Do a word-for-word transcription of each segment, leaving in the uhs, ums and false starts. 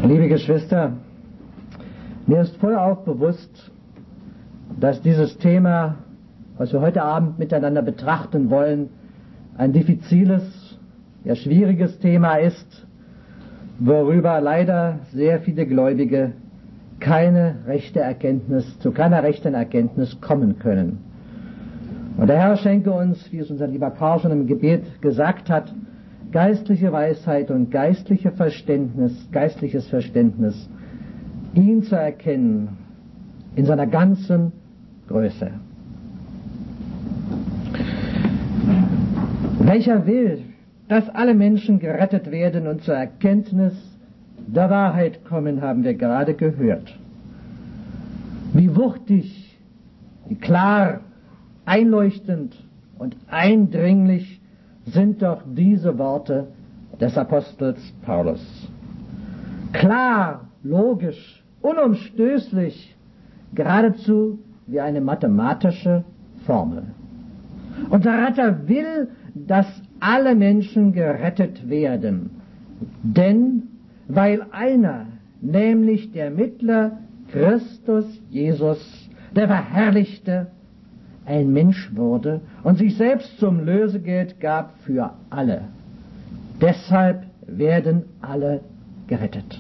Liebe Geschwister, mir ist vollauf bewusst, dass dieses Thema, was wir heute Abend miteinander betrachten wollen, ein diffiziles, ja schwieriges Thema ist, worüber leider sehr viele Gläubige keine rechte Erkenntnis, zu keiner rechten Erkenntnis kommen können. Und der Herr schenke uns, wie es unser lieber Karl schon im Gebet gesagt hat, geistliche Weisheit und geistliche Verständnis, geistliches Verständnis, ihn zu erkennen in seiner ganzen Größe. Welcher will, dass alle Menschen gerettet werden und zur Erkenntnis der Wahrheit kommen, haben wir gerade gehört. Wie wuchtig, wie klar, einleuchtend und eindringlich sind doch diese Worte des Apostels Paulus. Klar, logisch, unumstößlich, geradezu wie eine mathematische Formel. Unser Retter will, dass alle Menschen gerettet werden, denn weil einer, nämlich der Mittler Christus Jesus, der Verherrlichte, ein Mensch wurde und sich selbst zum Lösegeld gab für alle. Deshalb werden alle gerettet.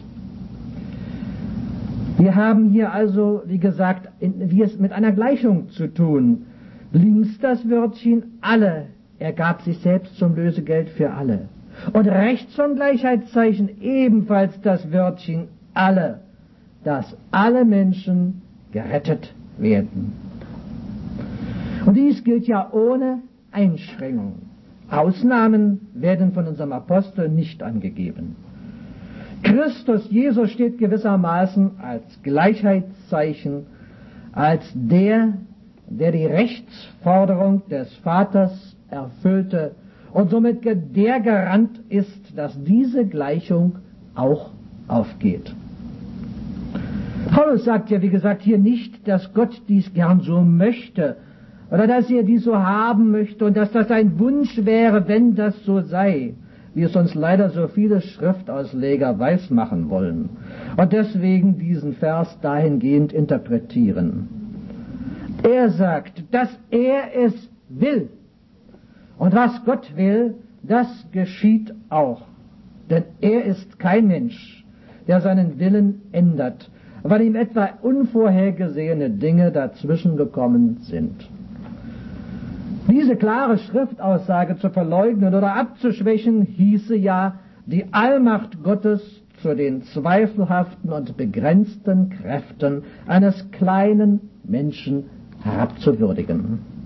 Wir haben hier also, wie gesagt, in, wie es mit einer Gleichung zu tun. Links das Wörtchen alle, er gab sich selbst zum Lösegeld für alle. Und rechts vom Gleichheitszeichen ebenfalls das Wörtchen alle, dass alle Menschen gerettet werden. Und dies gilt ja ohne Einschränkung. Ausnahmen werden von unserem Apostel nicht angegeben. Christus Jesus steht gewissermaßen als Gleichheitszeichen, als der, der die Rechtsforderung des Vaters erfüllte und somit der Garant ist, dass diese Gleichung auch aufgeht. Paulus sagt ja, wie gesagt, hier nicht, dass Gott dies gern so möchte oder dass er dies so haben möchte und dass das ein Wunsch wäre, wenn das so sei, wie es uns leider so viele Schriftausleger weismachen wollen und deswegen diesen Vers dahingehend interpretieren. Er sagt, dass er es will. Und was Gott will, das geschieht auch. Denn er ist kein Mensch, der seinen Willen ändert, weil ihm etwa unvorhergesehene Dinge dazwischen gekommen sind. Diese klare Schriftaussage zu verleugnen oder abzuschwächen, hieße ja, die Allmacht Gottes zu den zweifelhaften und begrenzten Kräften eines kleinen Menschen herabzuwürdigen.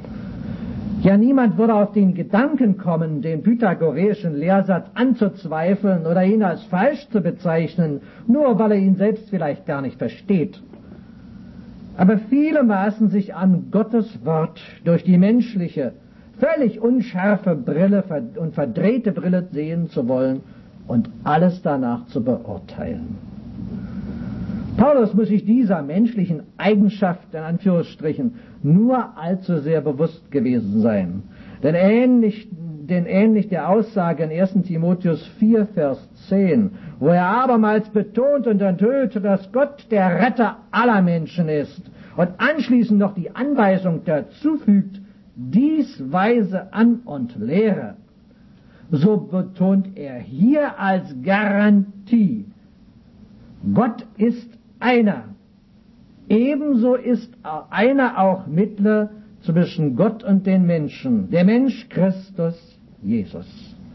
Ja, niemand würde auf den Gedanken kommen, den pythagoreischen Lehrsatz anzuzweifeln oder ihn als falsch zu bezeichnen, nur weil er ihn selbst vielleicht gar nicht versteht. Aber viele maßen sich an, Gottes Wort durch die menschliche, völlig unscharfe Brille und verdrehte Brille sehen zu wollen und alles danach zu beurteilen. Paulus muss sich dieser menschlichen Eigenschaft, in Anführungsstrichen, nur allzu sehr bewusst gewesen sein. Denn ähnlich, denn ähnlich der Aussage in ersten Timotheus vier, Vers zehn, wo er abermals betont und enthüllte, dass Gott der Retter aller Menschen ist und anschließend noch die Anweisung dazu fügt, dies weise an und lehre, so betont er hier als Garantie, Gott ist einer. Ebenso ist einer auch Mittler zwischen Gott und den Menschen, der Mensch Christus Jesus.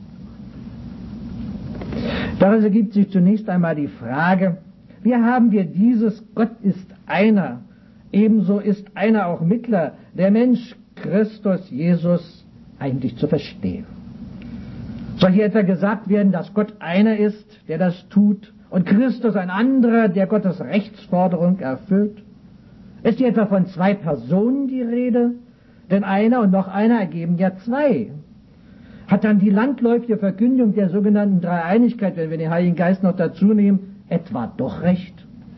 Daraus ergibt sich zunächst einmal die Frage, wie haben wir dieses Gott ist einer, ebenso ist einer auch Mittler, der Mensch Christus Jesus eigentlich zu verstehen? Soll hier etwa gesagt werden, dass Gott einer ist, der das tut, und Christus ein anderer, der Gottes Rechtsforderung erfüllt? Ist hier etwa von zwei Personen die Rede? Denn einer und noch einer ergeben ja zwei. Hat dann die landläufige Verkündigung der sogenannten Dreieinigkeit, wenn wir den Heiligen Geist noch dazu nehmen, etwa doch recht?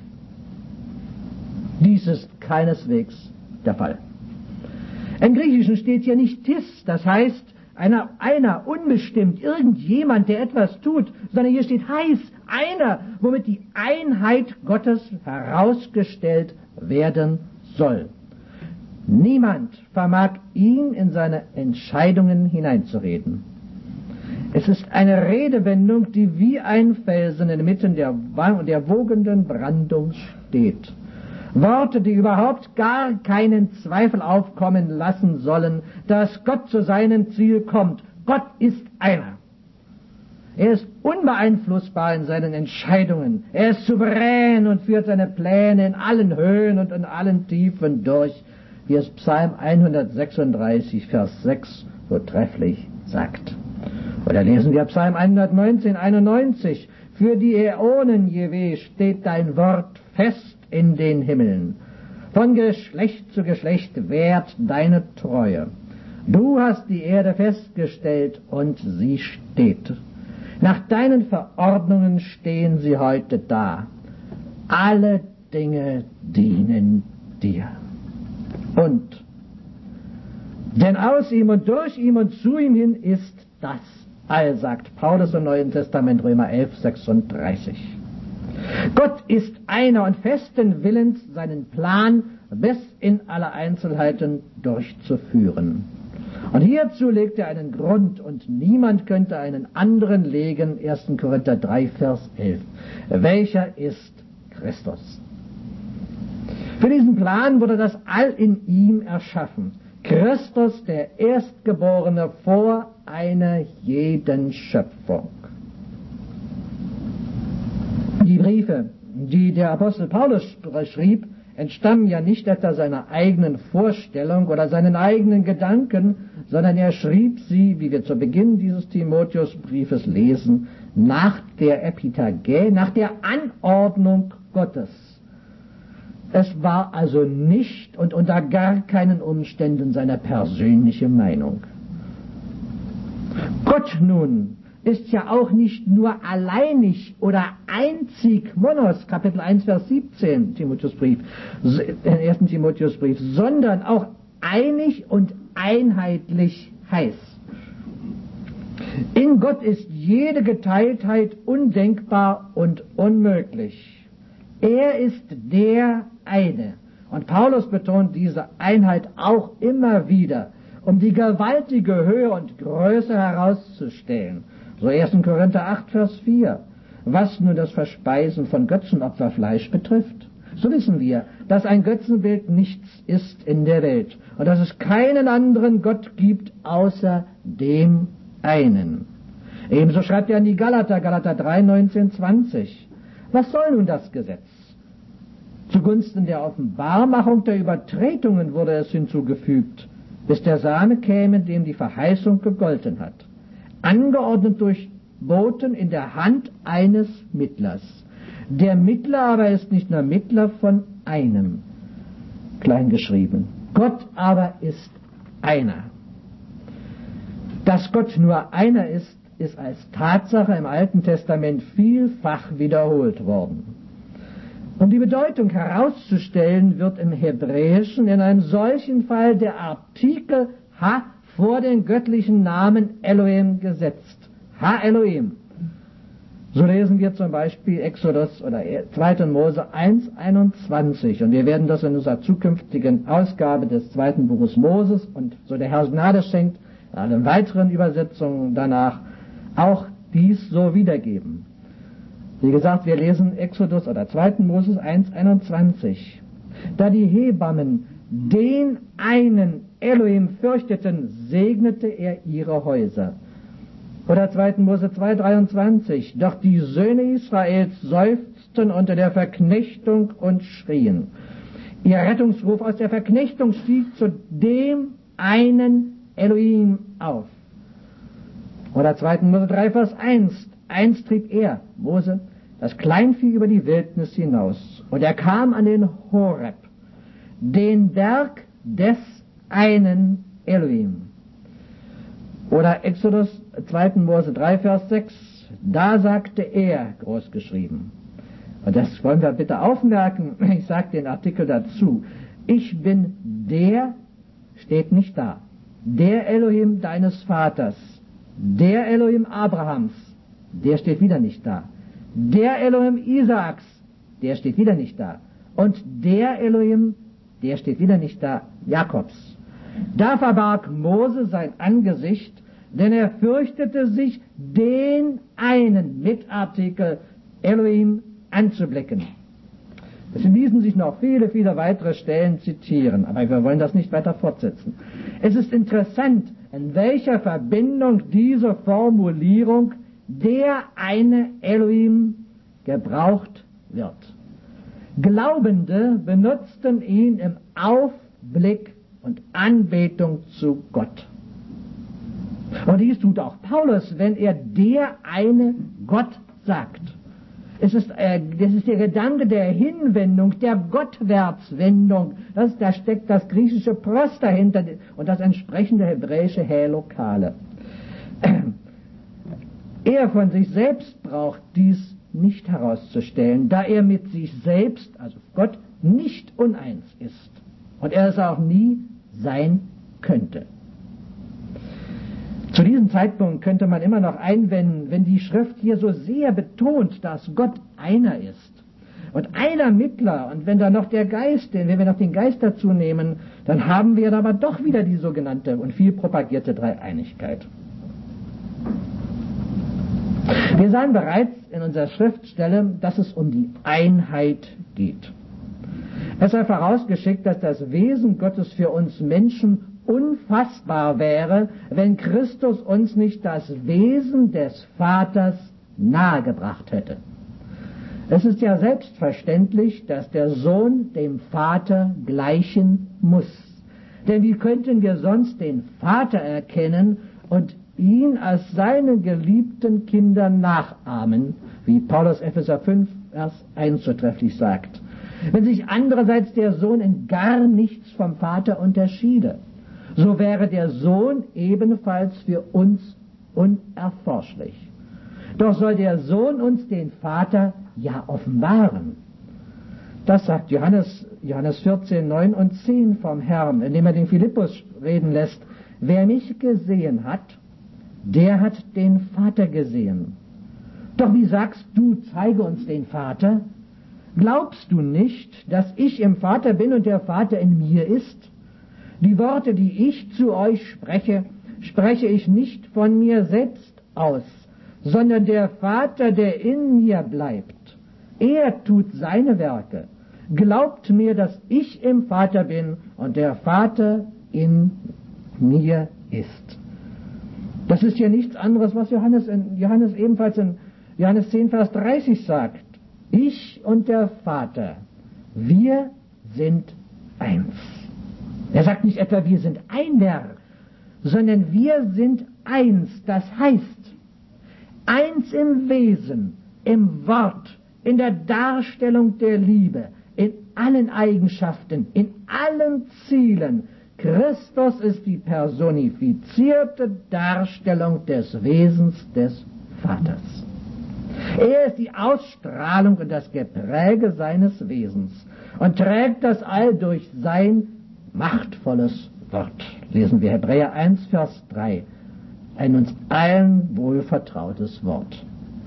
Dies ist keineswegs der Fall. Im Griechischen steht hier nicht tis, das heißt einer, einer, unbestimmt, irgendjemand, der etwas tut, sondern hier steht heiß, einer, womit die Einheit Gottes herausgestellt werden soll. Niemand vermag ihn in seine Entscheidungen hineinzureden. Es ist eine Redewendung, die wie ein Felsen inmitten der, der wogenden Brandung steht. Worte, die überhaupt gar keinen Zweifel aufkommen lassen sollen, dass Gott zu seinem Ziel kommt. Gott ist einer. Er ist unbeeinflussbar in seinen Entscheidungen. Er ist souverän und führt seine Pläne in allen Höhen und in allen Tiefen durch, wie es Psalm hundertsechsunddreißig, Vers sechs so trefflich sagt. Oder lesen wir Psalm hundertneunzehn, einundneunzig. Für die Äonen, Jewe, steht dein Wort fest in den Himmeln. Von Geschlecht zu Geschlecht währt deine Treue. Du hast die Erde festgestellt und sie steht. Nach deinen Verordnungen stehen sie heute da. Alle Dinge dienen dir. Und denn aus ihm und durch ihm und zu ihm hin ist das All, sagt Paulus im Neuen Testament, Römer elf, sechsunddreißig. Gott ist einer und festen Willens, seinen Plan bis in alle Einzelheiten durchzuführen. Und hierzu legt er einen Grund, und niemand könnte einen anderen legen, erster Korinther drei, Vers elf. Welcher ist Christus? Für diesen Plan wurde das All in ihm erschaffen. Christus, der Erstgeborene vor einer jeden Schöpfung. Die Briefe, die der Apostel Paulus schrieb, entstammen ja nicht etwa seiner eigenen Vorstellung oder seinen eigenen Gedanken, sondern er schrieb sie, wie wir zu Beginn dieses Timotheusbriefes lesen, nach der Epitagä, nach der Anordnung Gottes. Es war also nicht und unter gar keinen Umständen seine persönliche Meinung. Gott nun ist ja auch nicht nur alleinig oder einzig, Monos, Kapitel eins, Vers siebzehn, Timotheusbrief, ersten Timotheusbrief, sondern auch einig und einheitlich heiß. In Gott ist jede Geteiltheit undenkbar und unmöglich. Er ist der eine. Und Paulus betont diese Einheit auch immer wieder, um die gewaltige Höhe und Größe herauszustellen. So erster Korinther acht, Vers vier. Was nun das Verspeisen von Götzenopferfleisch betrifft, so wissen wir, dass ein Götzenbild nichts ist in der Welt und dass es keinen anderen Gott gibt außer dem einen. Ebenso schreibt er an die Galater, Galater drei, neunzehn, zwanzig. Was soll nun das Gesetz? Zugunsten der Offenbarmachung der Übertretungen wurde es hinzugefügt, bis der Same käme, dem die Verheißung gegolten hat. Angeordnet durch Boten in der Hand eines Mittlers. Der Mittler aber ist nicht nur Mittler von einem, kleingeschrieben. Gott aber ist einer. Dass Gott nur einer ist, ist als Tatsache im Alten Testament vielfach wiederholt worden. Um die Bedeutung herauszustellen, wird im Hebräischen in einem solchen Fall der Artikel Ha vor den göttlichen Namen Elohim gesetzt. Ha Elohim. So lesen wir zum Beispiel Exodus oder zweiter Mose eins, einundzwanzig. Und wir werden das in unserer zukünftigen Ausgabe des zweiten Buches Moses und so der Herr Gnade schenkt, in allen weiteren Übersetzungen danach auch dies so wiedergeben. Wie gesagt, wir lesen Exodus oder zweiter Moses eins, einundzwanzig. Da die Hebammen den einen Elohim fürchteten, segnete er ihre Häuser. Oder zweiter Mose zwei, dreiundzwanzig. Doch die Söhne Israels seufzten unter der Verknechtung und schrien. Ihr Rettungsruf aus der Verknechtung stieg zu dem einen Elohim auf. Oder zweiter Mose drei, Vers eins. Eins trieb er, Mose, das Kleinvieh über die Wildnis hinaus. Und er kam an den Horeb, den Berg des einen Elohim. Oder Exodus zweiter Mose drei, Vers sechs. Da sagte er, großgeschrieben. Und das wollen wir bitte aufmerken. Ich sage den Artikel dazu. Ich bin der, steht nicht da. der Elohim deines Vaters, der Elohim Abrahams, der steht wieder nicht da. Der Elohim Isaaks, der steht wieder nicht da. Und der Elohim, der steht wieder nicht da, Jakobs. Da verbarg Mose sein Angesicht, denn er fürchtete sich, den einen Mitartikel Elohim anzublicken. Es ließen sich noch viele, viele weitere Stellen zitieren, aber wir wollen das nicht weiter fortsetzen. Es ist interessant, in welcher Verbindung diese Formulierung der eine Elohim gebraucht wird. Glaubende benutzten ihn im Aufblick und Anbetung zu Gott. Und dies tut auch Paulus, wenn er der eine Gott sagt. Es ist, äh, das ist der Gedanke der Hinwendung, der Gottwärtswendung. Das, da steckt das griechische Pros dahinter und das entsprechende hebräische Helokale. Er von sich selbst braucht dies nicht herauszustellen, da er mit sich selbst, also Gott, nicht uneins ist und er es auch nie sein könnte. Zu diesem Zeitpunkt könnte man immer noch einwenden, wenn die Schrift hier so sehr betont, dass Gott einer ist und einer Mittler, und wenn da noch der Geist, wenn wir noch den Geist dazu nehmen, dann haben wir aber doch wieder die sogenannte und viel propagierte Dreieinigkeit. Wir sahen bereits in unserer Schriftstelle, dass es um die Einheit geht. Es sei vorausgeschickt, dass das Wesen Gottes für uns Menschen unfassbar wäre, wenn Christus uns nicht das Wesen des Vaters nahegebracht hätte. Es ist ja selbstverständlich, dass der Sohn dem Vater gleichen muss. Denn wie könnten wir sonst den Vater erkennen und ihn als seine geliebten Kinder nachahmen, wie Paulus Epheser fünf, Vers eins so trefflich sagt, wenn sich andererseits der Sohn in gar nichts vom Vater unterschiede, so wäre der Sohn ebenfalls für uns unerforschlich. Doch soll der Sohn uns den Vater ja offenbaren. Das sagt Johannes, Johannes vierzehn, neun und zehn vom Herrn, indem er den Philippus reden lässt. Wer mich gesehen hat, der hat den Vater gesehen. Doch wie sagst du, zeige uns den Vater? Glaubst du nicht, dass ich im Vater bin und der Vater in mir ist? Die Worte, die ich zu euch spreche, spreche ich nicht von mir selbst aus, sondern der Vater, der in mir bleibt. Er tut seine Werke. Glaubt mir, dass ich im Vater bin und der Vater in mir ist. Das ist ja nichts anderes, was Johannes, in, Johannes ebenfalls in Johannes zehn, Vers dreißig sagt. Ich und der Vater, wir sind eins. Er sagt nicht etwa, wir sind einer, sondern wir sind eins. Das heißt, eins im Wesen, im Wort, in der Darstellung der Liebe, in allen Eigenschaften, in allen Zielen. Christus ist die personifizierte Darstellung des Wesens des Vaters. Er ist die Ausstrahlung und das Gepräge seines Wesens und trägt das All durch sein machtvolles Wort. Lesen wir Hebräer eins, Vers drei. Ein uns allen wohlvertrautes Wort.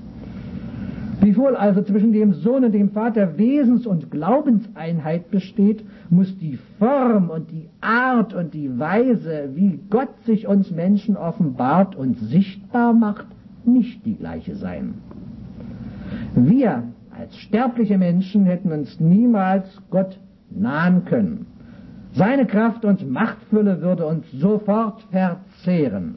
Wiewohl also zwischen dem Sohn und dem Vater Wesens- und Glaubenseinheit besteht, muss die Form und die Art und die Weise, wie Gott sich uns Menschen offenbart und sichtbar macht, nicht die gleiche sein. Wir als sterbliche Menschen hätten uns niemals Gott nahen können. Seine Kraft und Machtfülle würde uns sofort verzehren.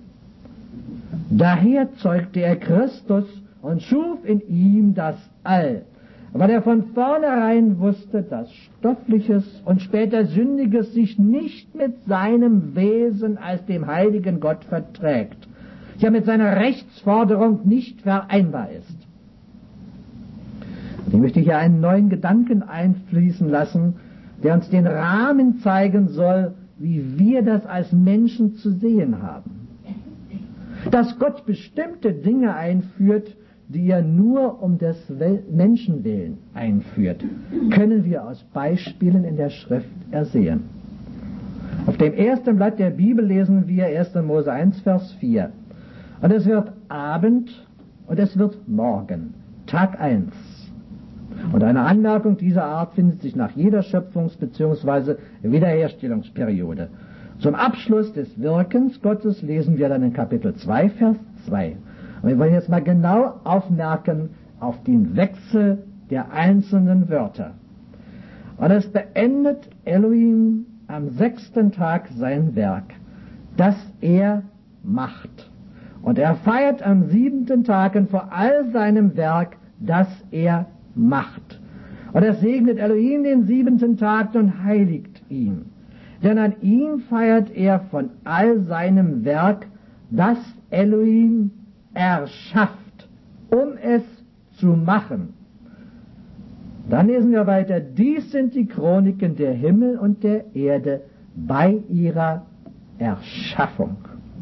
Daher zeugte er Christus und schuf in ihm das All, weil er von vornherein wusste, dass Stoffliches und später Sündiges sich nicht mit seinem Wesen als dem heiligen Gott verträgt, ja mit seiner Rechtsforderung nicht vereinbar ist. Ich möchte hier einen neuen Gedanken einfließen lassen, der uns den Rahmen zeigen soll, wie wir das als Menschen zu sehen haben. Dass Gott bestimmte Dinge einführt, die er nur um des Menschen willen einführt, können wir aus Beispielen in der Schrift ersehen. Auf dem ersten Blatt der Bibel lesen wir erster Mose eins, Vers vier. Und es wird Abend und es wird Morgen, Tag eins. Und eine Anmerkung dieser Art findet sich nach jeder Schöpfungs- bzw. Wiederherstellungsperiode. Zum Abschluss des Wirkens Gottes lesen wir dann in Kapitel zwei, Vers zwei. Und wir wollen jetzt mal genau aufmerken auf den Wechsel der einzelnen Wörter. Und es beendet Elohim am sechsten Tag sein Werk, das er macht. Und er feiert am siebenten Tag vor all seinem Werk, das er macht. Und er segnet Elohim den siebenten Tag und heiligt ihn. Denn an ihm feiert er von all seinem Werk, das Elohim erschafft, um es zu machen. Dann lesen wir weiter, dies sind die Chroniken der Himmel und der Erde bei ihrer Erschaffung.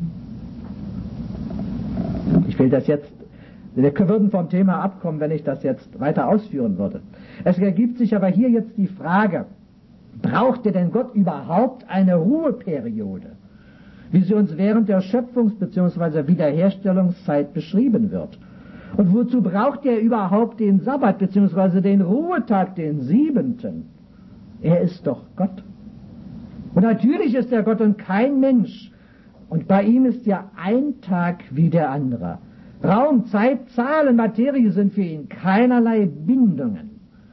Ich will das jetzt, wir würden vom Thema abkommen, wenn ich das jetzt weiter ausführen würde. Es ergibt sich aber hier jetzt die Frage, brauchte denn Gott überhaupt eine Ruheperiode, wie sie uns während der Schöpfungs- bzw. Wiederherstellungszeit beschrieben wird? Und wozu braucht er überhaupt den Sabbat bzw. den Ruhetag, den siebenten? Er ist doch Gott. Und natürlich ist er Gott und kein Mensch. Und bei ihm ist ja ein Tag wie der andere. Raum, Zeit, Zahlen, Materie sind für ihn keinerlei Bindungen.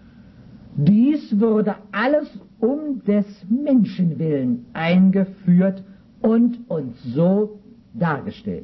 Dies wurde alles um des Menschen willen eingeführt und uns so dargestellt.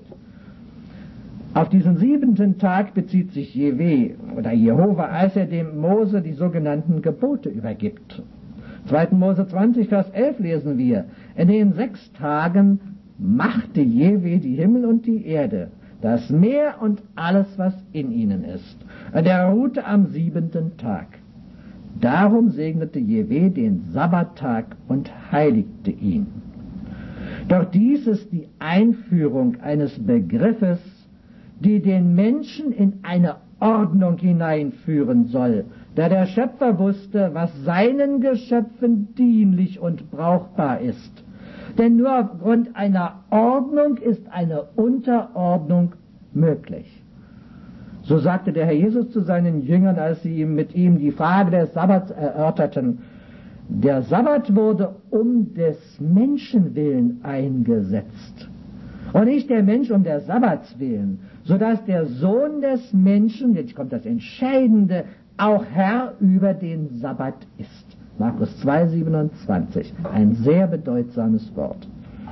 Auf diesen siebenten Tag bezieht sich Jewe oder Jehova, als er dem Mose die sogenannten Gebote übergibt. zweiter Mose zwanzig, Vers elf lesen wir, in den sechs Tagen machte Jewe die Himmel und die Erde, das Meer und alles, was in ihnen ist. Und er ruhte am siebenten Tag. Darum segnete Jewe den Sabbattag und heiligte ihn. Doch dies ist die Einführung eines Begriffes, die den Menschen in eine Ordnung hineinführen soll, da der Schöpfer wusste, was seinen Geschöpfen dienlich und brauchbar ist. Denn nur aufgrund einer Ordnung ist eine Unterordnung möglich. So sagte der Herr Jesus zu seinen Jüngern, als sie ihm mit ihm die Frage des Sabbats erörterten, der Sabbat wurde um des Menschen willen eingesetzt und nicht der Mensch um der Sabbats willen, sodass der Sohn des Menschen, jetzt kommt das Entscheidende, auch Herr über den Sabbat ist. Markus zwei, siebenundzwanzig, ein sehr bedeutsames Wort.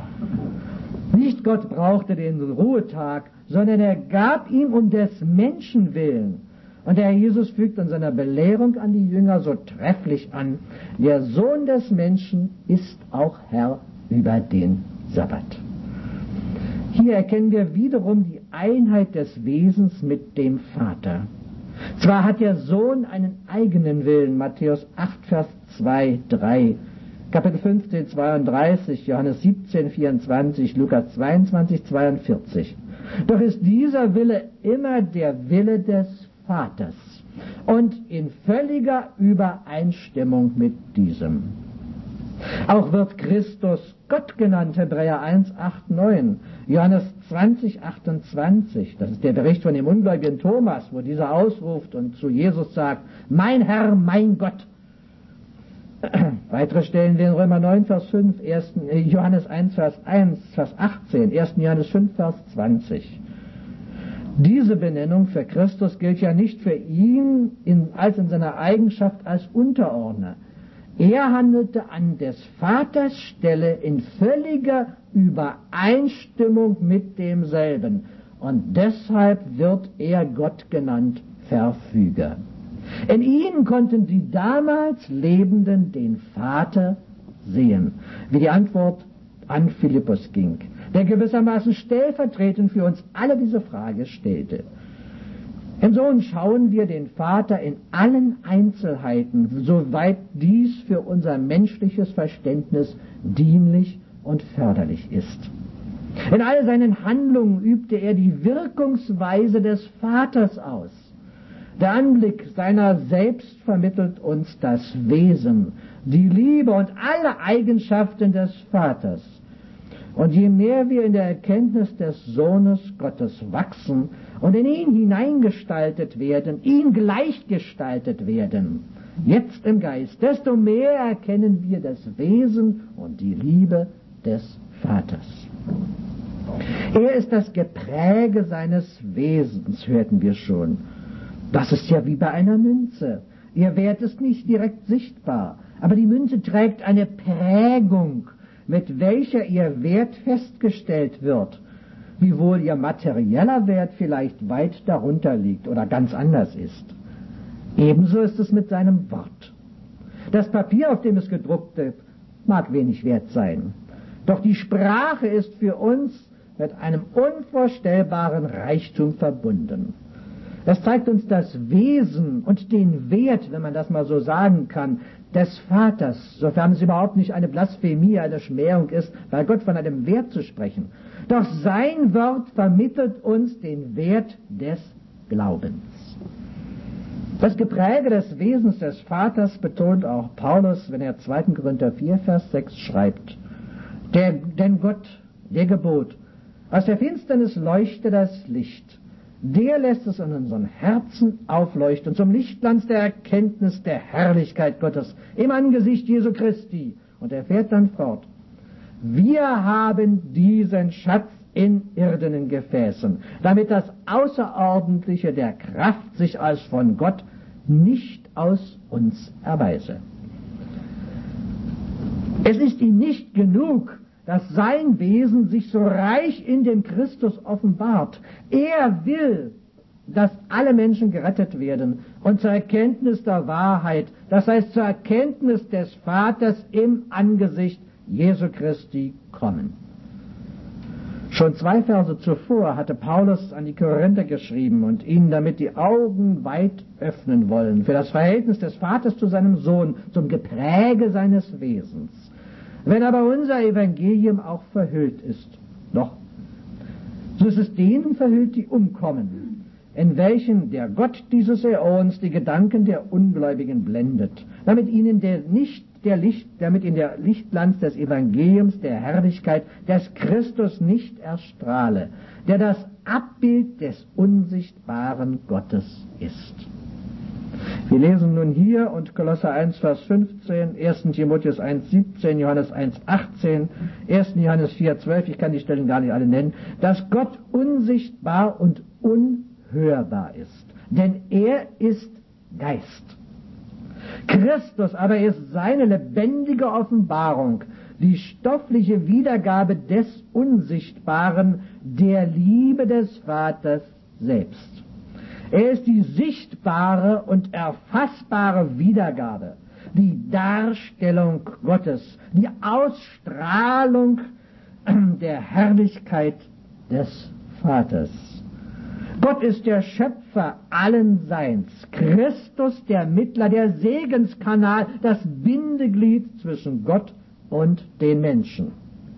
Nicht Gott brauchte den Ruhetag, sondern er gab ihm um des Menschen willen. Und der Herr Jesus fügt in seiner Belehrung an die Jünger so trefflich an, der Sohn des Menschen ist auch Herr über den Sabbat. Hier erkennen wir wiederum die Einheit des Wesens mit dem Vater. Zwar hat der Sohn einen eigenen Willen, Matthäus acht, Vers zwei, drei, Kapitel fünfzehn, zweiunddreißig, Johannes siebzehn, vierundzwanzig, Lukas zweiundzwanzig, zweiundvierzig. Doch ist dieser Wille immer der Wille des Vaters und in völliger Übereinstimmung mit diesem. Auch wird Christus Gott genannt, Hebräer eins, acht, neun, Johannes zwanzig, achtundzwanzig. Das ist der Bericht von dem ungläubigen Thomas, wo dieser ausruft und zu Jesus sagt, mein Herr, mein Gott. Weitere Stellen wir in Römer neun, Vers fünf, Johannes eins, Vers eins, Vers achtzehn, erster Johannes fünf, Vers zwanzig. Diese Benennung für Christus gilt ja nicht für ihn in, als in seiner Eigenschaft als Unterordner. Er handelte an des Vaters Stelle in völliger Übereinstimmung mit demselben. Und deshalb wird er Gott genannt, Verfüger. In ihm konnten die damals Lebenden den Vater sehen, wie die Antwort an Philippus ging, der gewissermaßen stellvertretend für uns alle diese Frage stellte. Insofern schauen wir den Vater in allen Einzelheiten, soweit dies für unser menschliches Verständnis dienlich und förderlich ist. In all seinen Handlungen übte er die Wirkungsweise des Vaters aus. Der Anblick seiner selbst vermittelt uns das Wesen, die Liebe und alle Eigenschaften des Vaters. Und je mehr wir in der Erkenntnis des Sohnes Gottes wachsen und in ihn hineingestaltet werden, ihm gleichgestaltet werden, jetzt im Geist, desto mehr erkennen wir das Wesen und die Liebe des Vaters. Er ist das Gepräge seines Wesens, hörten wir schon. Das ist ja wie bei einer Münze. Ihr Wert ist nicht direkt sichtbar, aber die Münze trägt eine Prägung, mit welcher ihr Wert festgestellt wird, wiewohl ihr materieller Wert vielleicht weit darunter liegt oder ganz anders ist. Ebenso ist es mit seinem Wort. Das Papier, auf dem es gedruckt wird, mag wenig wert sein, doch die Sprache ist für uns mit einem unvorstellbaren Reichtum verbunden. Es zeigt uns das Wesen und den Wert, wenn man das mal so sagen kann, des Vaters, sofern es überhaupt nicht eine Blasphemie, eine Schmähung ist, bei Gott von einem Wert zu sprechen. Doch sein Wort vermittelt uns den Wert des Glaubens. Das Gepräge des Wesens des Vaters betont auch Paulus, wenn er zweiter Korinther vier, Vers sechs schreibt. Der, denn Gott, der gebot, aus der Finsternis leuchte das Licht. Der lässt es in unseren Herzen aufleuchten zum Lichtglanz der Erkenntnis der Herrlichkeit Gottes im Angesicht Jesu Christi. Und er fährt dann fort. Wir haben diesen Schatz in irdenen Gefäßen, damit das Außerordentliche der Kraft sich als von Gott nicht aus uns erweise. Es ist ihm nicht genug, dass sein Wesen sich so reich in dem Christus offenbart. Er will, dass alle Menschen gerettet werden und zur Erkenntnis der Wahrheit, das heißt zur Erkenntnis des Vaters im Angesicht Jesu Christi kommen. Schon zwei Verse zuvor hatte Paulus an die Korinther geschrieben und ihnen damit die Augen weit öffnen wollen für das Verhältnis des Vaters zu seinem Sohn, zum Gepräge seines Wesens. Wenn aber unser Evangelium auch verhüllt ist, doch, so ist es denen verhüllt, die umkommen, in welchen der Gott dieses Äons die Gedanken der Ungläubigen blendet, damit ihnen der nicht der Licht, damit in der Lichtglanz des Evangeliums der Herrlichkeit des Christus nicht erstrahle, der das Abbild des unsichtbaren Gottes ist. Wir lesen nun hier und Kolosser eins, Vers fünfzehn, erster Timotheus eins, siebzehn, Johannes eins, achtzehn, erster Johannes vier, zwölf, ich kann die Stellen gar nicht alle nennen, dass Gott unsichtbar und unhörbar ist, denn er ist Geist. Christus aber ist seine lebendige Offenbarung, die stoffliche Wiedergabe des Unsichtbaren, der Liebe des Vaters selbst. Er ist die sichtbare und erfassbare Wiedergabe, die Darstellung Gottes, die Ausstrahlung der Herrlichkeit des Vaters. Gott ist der Schöpfer allen Seins, Christus der Mittler, der Segenskanal, das Bindeglied zwischen Gott und den Menschen.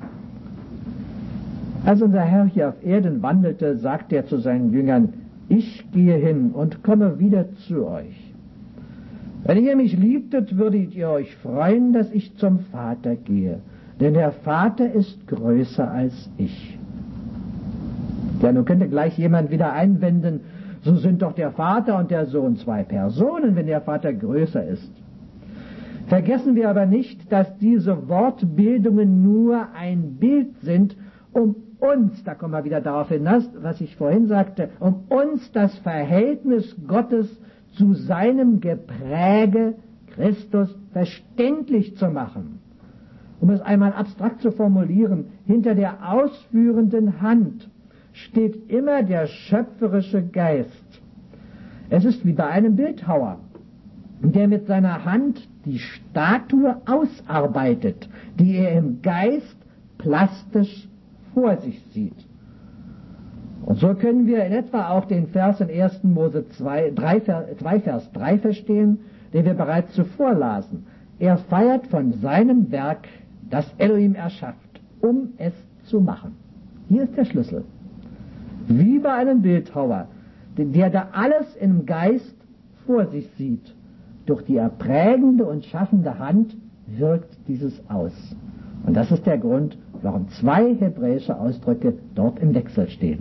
Als unser Herr hier auf Erden wandelte, sagte er zu seinen Jüngern, ich gehe hin und komme wieder zu euch. Wenn ihr mich liebtet, würdet ihr euch freuen, dass ich zum Vater gehe, denn der Vater ist größer als ich. Ja, nun könnte gleich jemand wieder einwenden, so sind doch der Vater und der Sohn zwei Personen, wenn der Vater größer ist. Vergessen wir aber nicht, dass diese Wortbildungen nur ein Bild sind, um uns, da kommen wir wieder darauf hinaus, was ich vorhin sagte, um uns das Verhältnis Gottes zu seinem Gepräge Christus verständlich zu machen. Um es einmal abstrakt zu formulieren, hinter der ausführenden Hand steht immer der schöpferische Geist. Es ist wie bei einem Bildhauer, der mit seiner Hand die Statue ausarbeitet, die er im Geist plastisch vor sich sieht. Und so können wir in etwa auch den Vers in erster Mose zwei, Vers drei verstehen, den wir bereits zuvor lasen. Er feiert von seinem Werk, das Elohim erschafft, um es zu machen. Hier ist der Schlüssel. Wie bei einem Bildhauer, der da alles im Geist vor sich sieht. Durch die erprägende und schaffende Hand wirkt dieses aus. Und das ist der Grund, warum zwei hebräische Ausdrücke dort im Wechsel stehen.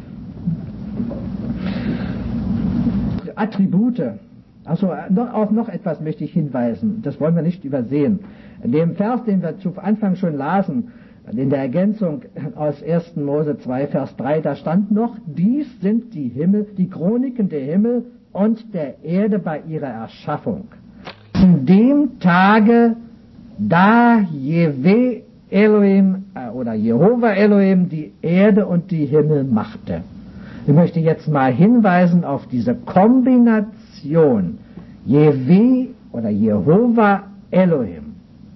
Attribute. Also auf noch etwas möchte ich hinweisen, das wollen wir nicht übersehen. In dem Vers, den wir zu Anfang schon lasen, in der Ergänzung aus ersten Mose zwei, Vers drei, da stand noch, dies sind die Himmel, die Chroniken der Himmel und der Erde bei ihrer Erschaffung. In dem Tage, da Jewe Elohim äh, oder Jehova Elohim die Erde und die Himmel machte. Ich möchte jetzt mal hinweisen auf diese Kombination Jewe oder Jehova Elohim.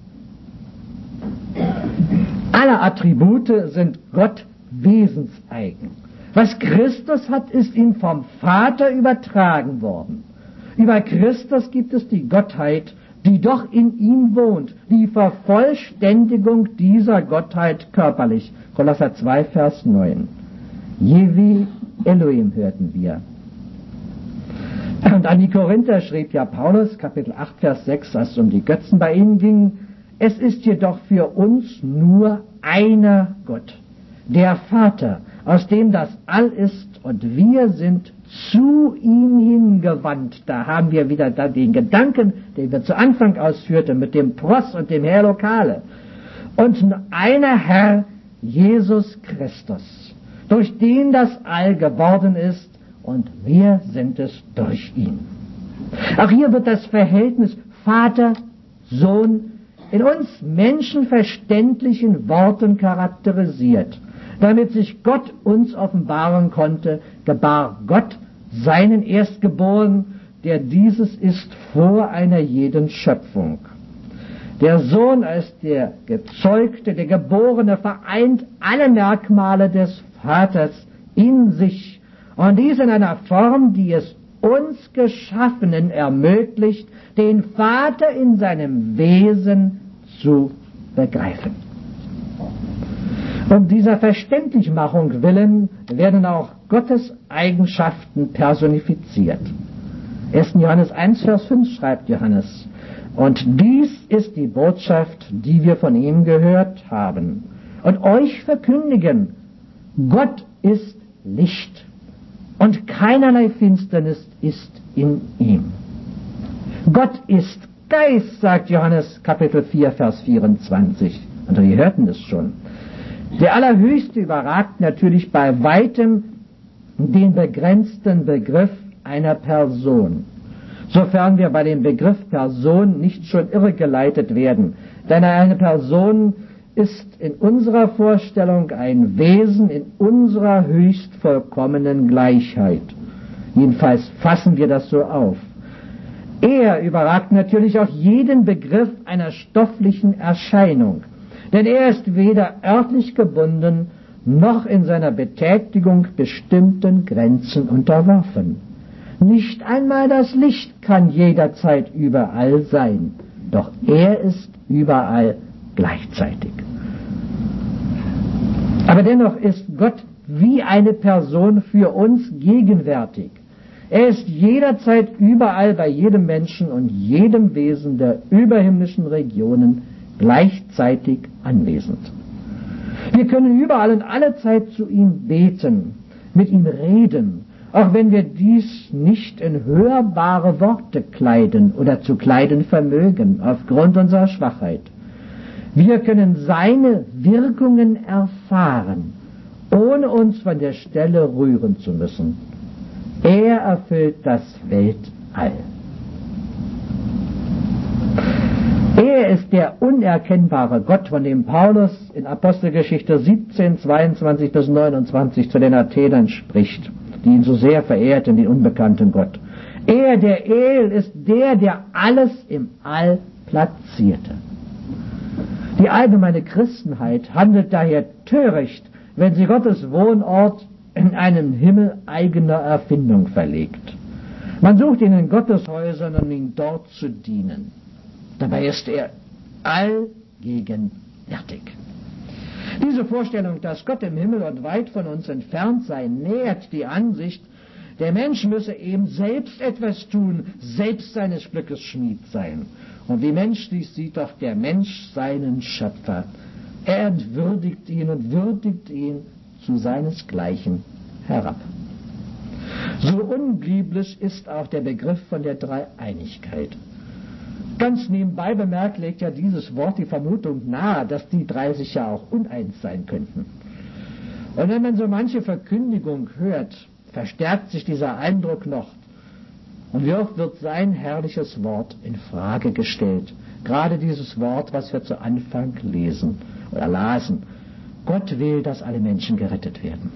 Alle Attribute sind Gott wesenseigen. Was Christus hat, ist ihm vom Vater übertragen worden. Über Christus gibt es die Gottheit, die doch in ihm wohnt, die Vervollständigung dieser Gottheit körperlich. Kolosser zwei, Vers neun. Jewe Elohim hörten wir. Und an die Korinther schrieb ja Paulus, Kapitel acht, Vers sechs, als es um die Götzen bei ihnen ging, es ist jedoch für uns nur einer Gott, der Vater, aus dem das All ist, und wir sind zu ihm hingewandt. Da haben wir wieder den Gedanken, den wir zu Anfang ausführten, mit dem Pros und dem Herr Lokale. Und einer Herr, Jesus Christus, durch den das All geworden ist, und wir sind es durch ihn. Auch hier wird das Verhältnis Vater, Sohn in uns menschenverständlichen Worten charakterisiert. Damit sich Gott uns offenbaren konnte, gebar Gott seinen Erstgeborenen, der dieses ist vor einer jeden Schöpfung. Der Sohn als der Gezeugte, der Geborene, vereint alle Merkmale des Vaters in sich, und dies in einer Form, die es uns Geschaffenen ermöglicht, den Vater in seinem Wesen zu begreifen. Um dieser Verständlichmachung willen werden auch Gottes Eigenschaften personifiziert. erster Johannes eins, Vers fünf schreibt Johannes, und dies ist die Botschaft, die wir von ihm gehört haben und euch verkündigen, Gott ist Licht und keinerlei Finsternis ist in ihm. Gott ist Geist, sagt Johannes Kapitel vier, Vers vierundzwanzig. Und wir hörten es schon. Der Allerhöchste überragt natürlich bei weitem den begrenzten Begriff einer Person, sofern wir bei dem Begriff Person nicht schon irregeleitet werden. Denn eine Person ist in unserer Vorstellung ein Wesen in unserer höchst vollkommenen Gleichheit. Jedenfalls fassen wir das so auf. Er überragt natürlich auch jeden Begriff einer stofflichen Erscheinung, denn er ist weder örtlich gebunden, noch in seiner Betätigung bestimmten Grenzen unterworfen. Nicht einmal das Licht kann jederzeit überall sein, doch er ist überall gleichzeitig. Aber dennoch ist Gott wie eine Person für uns gegenwärtig. Er ist jederzeit überall bei jedem Menschen und jedem Wesen der überhimmlischen Regionen gleichzeitig anwesend. Wir können überall und alle Zeit zu ihm beten, mit ihm reden, auch wenn wir dies nicht in hörbare Worte kleiden oder zu kleiden vermögen, aufgrund unserer Schwachheit. Wir können seine Wirkungen erfahren, ohne uns von der Stelle rühren zu müssen. Er erfüllt das Weltall. Er ist der unerkennbare Gott, von dem Paulus in Apostelgeschichte siebzehn, zweiundzwanzig bis neunundzwanzig zu den Athenern spricht, die ihn so sehr verehrten, den unbekannten Gott. Er, der El, ist der, der alles im All platzierte. Die allgemeine Christenheit handelt daher töricht, wenn sie Gottes Wohnort in einen Himmel eigener Erfindung verlegt. Man sucht ihn in Gotteshäusern, um ihn dort zu dienen. Dabei ist er allgegenwärtig. Diese Vorstellung, dass Gott im Himmel und weit von uns entfernt sei, nährt die Ansicht, Der Mensch müsse eben selbst etwas tun, selbst seines Glückes Schmied sein. Und wie menschlich sieht doch der Mensch seinen Schöpfer. Er entwürdigt ihn und würdigt ihn zu seinesgleichen herab. So unbiblisch ist auch der Begriff von der Dreieinigkeit. Ganz nebenbei bemerkt legt ja dieses Wort die Vermutung nahe, dass die drei sich ja auch uneins sein könnten. Und wenn man so manche Verkündigung hört, verstärkt sich dieser Eindruck noch. Und wie oft wird sein herrliches Wort in Frage gestellt. Gerade dieses Wort, was wir zu Anfang lesen oder lasen. Gott will, dass alle Menschen gerettet werden.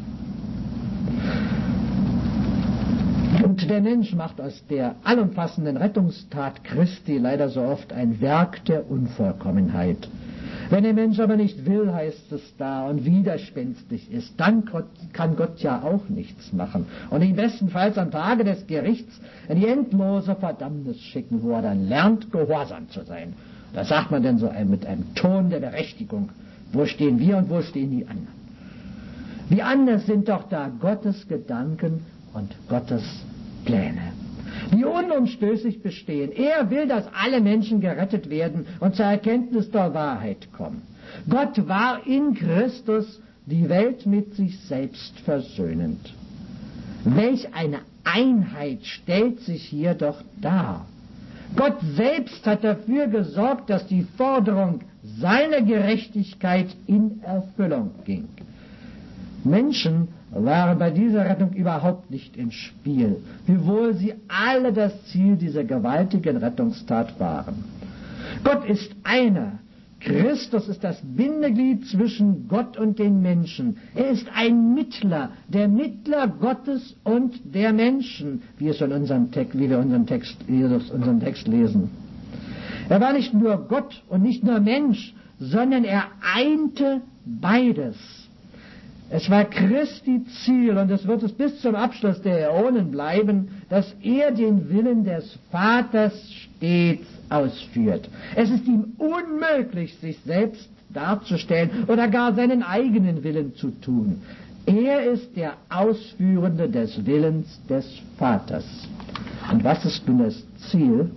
Und der Mensch macht aus der allumfassenden Rettungstat Christi leider so oft ein Werk der Unvollkommenheit. Wenn der Mensch aber nicht will, heißt es da, und widerspenstig ist, dann kann Gott ja auch nichts machen. Und ihn bestenfalls am Tage des Gerichts in die endlose Verdammnis schicken, wo er dann lernt, gehorsam zu sein. Da sagt man dann so mit einem Ton der Berechtigung, wo stehen wir und wo stehen die anderen? Wie anders sind doch da Gottes Gedanken und Gottes Pläne, die unumstößlich bestehen. Er will, dass alle Menschen gerettet werden und zur Erkenntnis der Wahrheit kommen. Gott war in Christus die Welt mit sich selbst versöhnend. Welch eine Einheit stellt sich hier doch dar. Gott selbst hat dafür gesorgt, dass die Forderung seiner Gerechtigkeit in Erfüllung ging. Menschen waren bei dieser Rettung überhaupt nicht im Spiel, wiewohl sie alle das Ziel dieser gewaltigen Rettungstat waren. Gott ist einer. Christus ist das Bindeglied zwischen Gott und den Menschen. Er ist ein Mittler, der Mittler Gottes und der Menschen, wie, es in unserem Text, wie wir unseren Text, unseren Text lesen. Er war nicht nur Gott und nicht nur Mensch, sondern er einte beides. Es war Christi Ziel, und es wird es bis zum Abschluss der Äonen bleiben, dass er den Willen des Vaters stets ausführt. Es ist ihm unmöglich, sich selbst darzustellen oder gar seinen eigenen Willen zu tun. Er ist der Ausführende des Willens des Vaters. Und was ist nun das Ziel?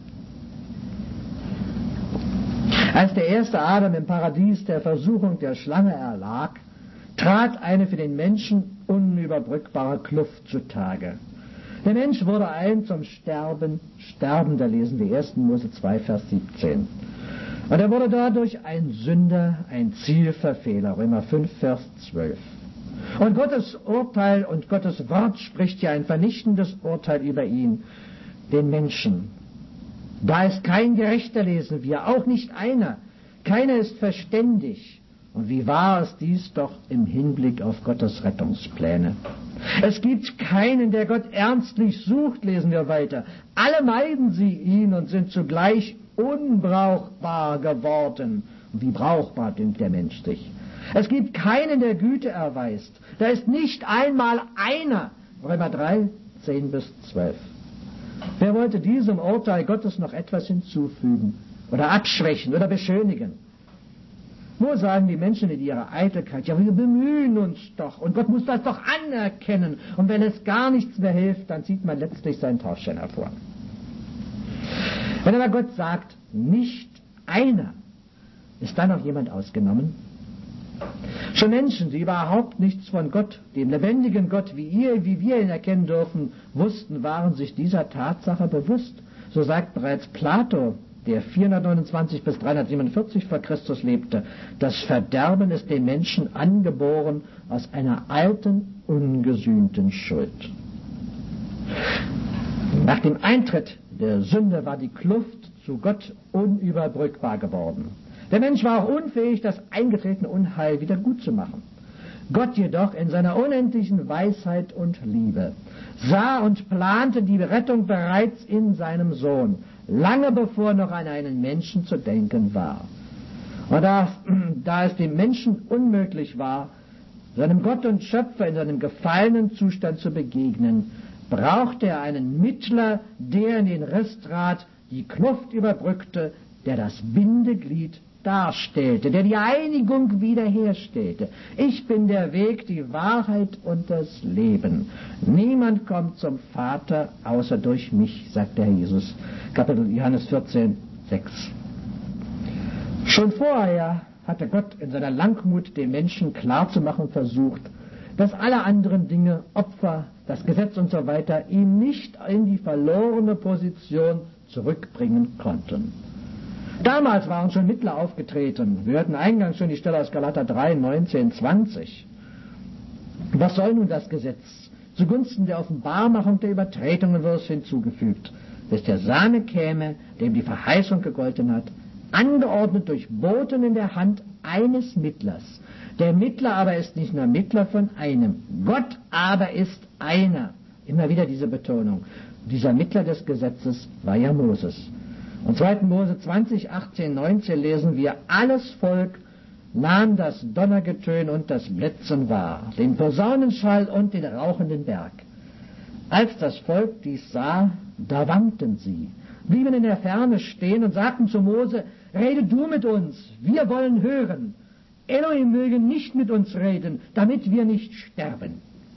Als der erste Adam im Paradies der Versuchung der Schlange erlag, trat eine für den Menschen unüberbrückbare Kluft zutage. Der Mensch wurde ein zum Sterben Sterbender, lesen wir ersten Mose zwei, Vers siebzehn. Und er wurde dadurch ein Sünder, ein Zielverfehler, Römer fünf, Vers zwölf. Und Gottes Urteil und Gottes Wort spricht ja ein vernichtendes Urteil über ihn, den Menschen. Da ist kein Gerechter, lesen wir, auch nicht einer. Keiner ist verständig. Und wie wahr ist dies doch im Hinblick auf Gottes Rettungspläne? Es gibt keinen, der Gott ernstlich sucht, lesen wir weiter. Alle meiden sie ihn und sind zugleich unbrauchbar geworden. Und wie brauchbar dünkt der Mensch sich? Es gibt keinen, der Güte erweist. Da ist nicht einmal einer. Römer drei, zehn bis zwölf. Wer wollte diesem Urteil Gottes noch etwas hinzufügen oder abschwächen oder beschönigen? Wo sagen die Menschen in ihrer Eitelkeit, ja, wir bemühen uns doch und Gott muss das doch anerkennen. Und wenn es gar nichts mehr hilft, dann zieht man letztlich seinen Taufstein hervor. Wenn aber Gott sagt, nicht einer, ist dann noch jemand ausgenommen? Schon Menschen, die überhaupt nichts von Gott, dem lebendigen Gott, wie ihr, wie wir ihn erkennen dürfen, wussten, waren sich dieser Tatsache bewusst. So sagt bereits Plato, der vierhundertneunundzwanzig bis dreihundertsiebenundvierzig vor Christus lebte, das Verderben ist dem Menschen angeboren aus einer alten, ungesühnten Schuld. Nach dem Eintritt der Sünde war die Kluft zu Gott unüberbrückbar geworden. Der Mensch war auch unfähig, das eingetretene Unheil wieder gut zu machen. Gott jedoch in seiner unendlichen Weisheit und Liebe sah und plante die Rettung bereits in seinem Sohn, lange bevor noch an einen Menschen zu denken war. Und da, da es dem Menschen unmöglich war, seinem Gott und Schöpfer in seinem gefallenen Zustand zu begegnen, brauchte er einen Mittler, der in den Riss trat, die Kluft überbrückte, der das Bindeglied darstellte, der die Einigung wiederherstellte. Ich bin der Weg, die Wahrheit und das Leben. Niemand kommt zum Vater außer durch mich, sagt der Herr Jesus. Kapitel Johannes vierzehn, sechs. Schon vorher hatte Gott in seiner Langmut den Menschen klarzumachen versucht, dass alle anderen Dinge, Opfer, das Gesetz und so weiter, ihn nicht in die verlorene Position zurückbringen konnten. Damals waren schon Mittler aufgetreten. Wir hörten eingangs schon die Stelle aus Galater drei, neunzehn, zwanzig. Was soll nun das Gesetz? Zugunsten der Offenbarmachung der Übertretungen wird es hinzugefügt, bis der Same käme, dem die Verheißung gegolten hat, angeordnet durch Boten in der Hand eines Mittlers. Der Mittler aber ist nicht nur Mittler von einem, Gott aber ist einer. Immer wieder diese Betonung. Dieser Mittler des Gesetzes war ja Moses. Und zweiten Mose zwanzig, achtzehn, neunzehn lesen wir, alles Volk nahm das Donnergetön und das Blitzen wahr, den Posaunenschall und den rauchenden Berg. Als das Volk dies sah, da wankten sie, blieben in der Ferne stehen und sagten zu Mose, rede du mit uns, wir wollen hören. Elohim möge nicht mit uns reden, damit wir nicht sterben.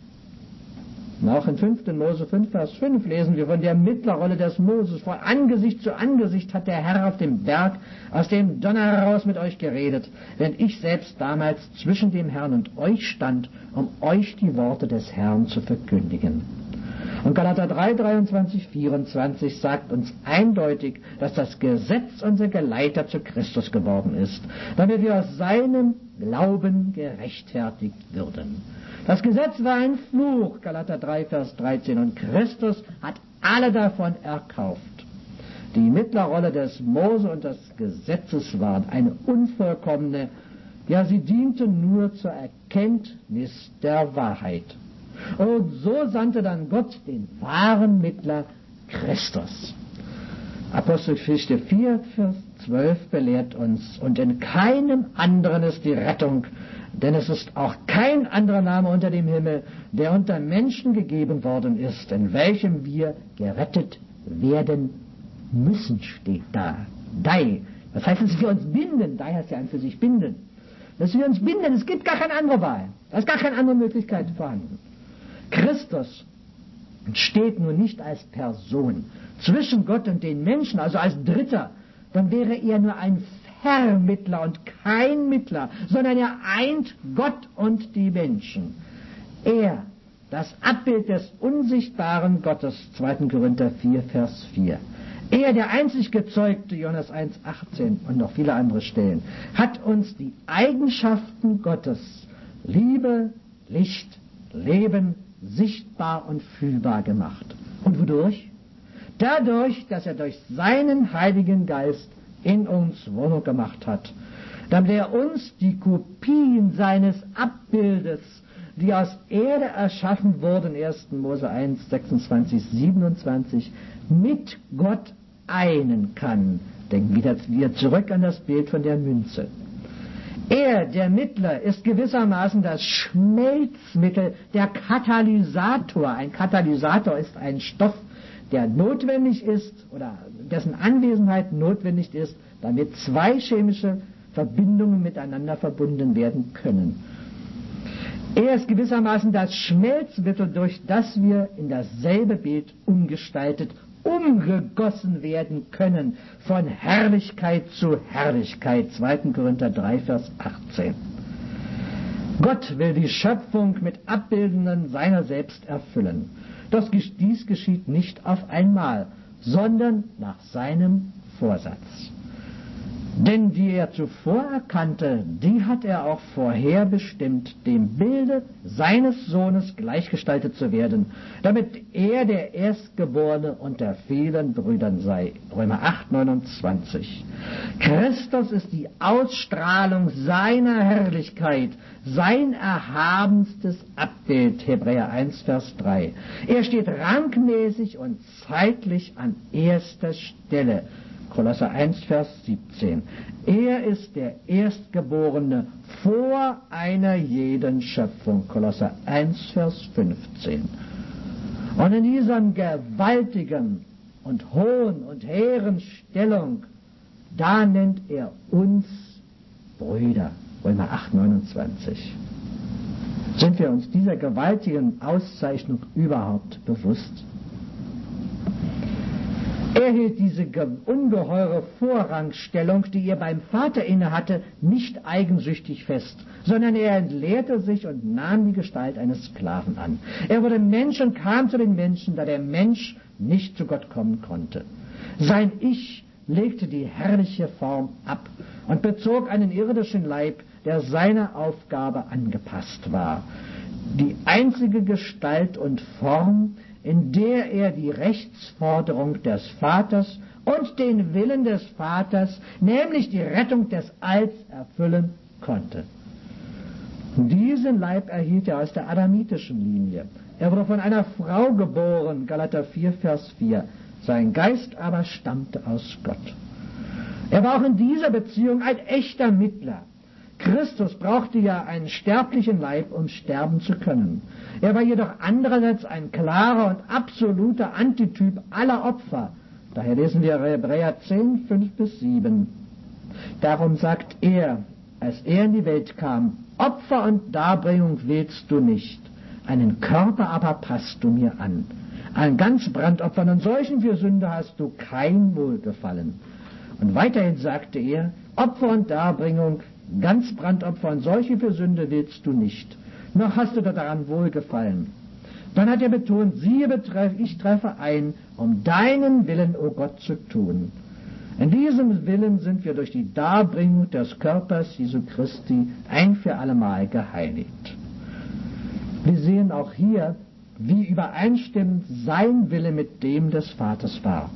Und auch in fünften Mose fünf, Vers fünf lesen wir von der Mittlerrolle des Moses. Vor Angesicht zu Angesicht hat der Herr auf dem Berg aus dem Donner heraus mit euch geredet, während ich selbst damals zwischen dem Herrn und euch stand, um euch die Worte des Herrn zu verkündigen. Und Galater drei, dreiundzwanzig, vierundzwanzig sagt uns eindeutig, dass das Gesetz unser Geleiter zu Christus geworden ist, damit wir aus seinem Glauben gerechtfertigt würden. Das Gesetz war ein Fluch, Galater drei, Vers dreizehn, und Christus hat alle davon erkauft. Die Mittlerrolle des Mose und des Gesetzes waren eine unvollkommene, ja, sie diente nur zur Erkenntnis der Wahrheit. Und so sandte dann Gott den wahren Mittler Christus. Apostelgeschichte vier, Vers zwölf belehrt uns, und in keinem anderen ist die Rettung, denn es ist auch kein anderer Name unter dem Himmel, der unter Menschen gegeben worden ist, in welchem wir gerettet werden müssen, steht da. Dei. Das heißt, dass wir uns binden. Dei heißt ja an für sich binden. Dass wir uns binden. Es gibt gar keine andere Wahl. Da ist gar keine andere Möglichkeit vorhanden. Christus steht nun nicht als Person zwischen Gott und den Menschen, also als Dritter. Dann wäre er nur ein Vermittler und kein Mittler, sondern er eint Gott und die Menschen. Er, das Abbild des unsichtbaren Gottes, zweiten Korinther vier, Vers vier. Er, der einzig Gezeugte, Johannes eins, achtzehn und noch viele andere Stellen, hat uns die Eigenschaften Gottes, Liebe, Licht, Leben, sichtbar und fühlbar gemacht. Und wodurch? Dadurch, dass er durch seinen Heiligen Geist in uns Wohnung gemacht hat, damit er uns die Kopien seines Abbildes, die aus Erde erschaffen wurden, ersten Mose eins, sechsundzwanzig, siebenundzwanzig, mit Gott einen kann. Denken wieder, wieder zurück an das Bild von der Münze. Er, der Mittler, ist gewissermaßen das Schmelzmittel, der Katalysator. Ein Katalysator ist ein Stoff, der notwendig ist oder dessen Anwesenheit notwendig ist, damit zwei chemische Verbindungen miteinander verbunden werden können. Er ist gewissermaßen das Schmelzmittel, durch das wir in dasselbe Bild umgestaltet, umgegossen werden können, von Herrlichkeit zu Herrlichkeit. zweiten Korinther drei, Vers achtzehn. Gott will die Schöpfung mit Abbildungen seiner selbst erfüllen. Doch dies geschieht nicht auf einmal, sondern nach seinem Vorsatz. Denn die er zuvor erkannte, die hat er auch vorherbestimmt, dem Bilde seines Sohnes gleichgestaltet zu werden, damit er der Erstgeborene unter vielen Brüdern sei. Römer acht, neunundzwanzig. Christus ist die Ausstrahlung seiner Herrlichkeit, sein erhabenstes Abbild, Hebräer eins, Vers drei. Er steht rangmäßig und zeitlich an erster Stelle, Kolosser eins, Vers siebzehn. Er ist der Erstgeborene vor einer jeden Schöpfung, Kolosser eins, Vers fünfzehn. Und in diesem gewaltigen und hohen und hehren Stellung, da nennt er uns Brüder. Römer acht, neunundzwanzig. Sind wir uns dieser gewaltigen Auszeichnung überhaupt bewusst? Er hielt diese ungeheure Vorrangstellung, die er beim Vater innehatte, nicht eigensüchtig fest, sondern er entleerte sich und nahm die Gestalt eines Sklaven an. Er wurde Mensch und kam zu den Menschen, da der Mensch nicht zu Gott kommen konnte. Sein Ich legte die herrliche Form ab und bezog einen irdischen Leib, der seiner Aufgabe angepasst war. Die einzige Gestalt und Form, in der er die Rechtsforderung des Vaters und den Willen des Vaters, nämlich die Rettung des Alls, erfüllen konnte. Diesen Leib erhielt er aus der adamitischen Linie. Er wurde von einer Frau geboren, Galater vier, Vers vier. Sein Geist aber stammte aus Gott. Er war auch in dieser Beziehung ein echter Mittler. Christus brauchte ja einen sterblichen Leib, um sterben zu können. Er war jedoch andererseits ein klarer und absoluter Antityp aller Opfer. Daher lesen wir Hebräer zehn, fünf bis sieben. Darum sagt er, als er in die Welt kam, Opfer und Darbringung willst du nicht, einen Körper aber passt du mir an. An ganz Brandopfern und solchen für Sünde hast du kein Wohlgefallen. Und weiterhin sagte er, Opfer und Darbringung, ganz Brandopfer und solche für Sünde willst du nicht, noch hast du daran Wohlgefallen. Dann hat er betont, siehe, betreff, ich treffe ein, um deinen Willen, o Gott, zu tun. In diesem Willen sind wir durch die Darbringung des Körpers Jesu Christi ein für allemal geheiligt. Wir sehen auch hier, wie übereinstimmend sein Wille mit dem des Vaters war.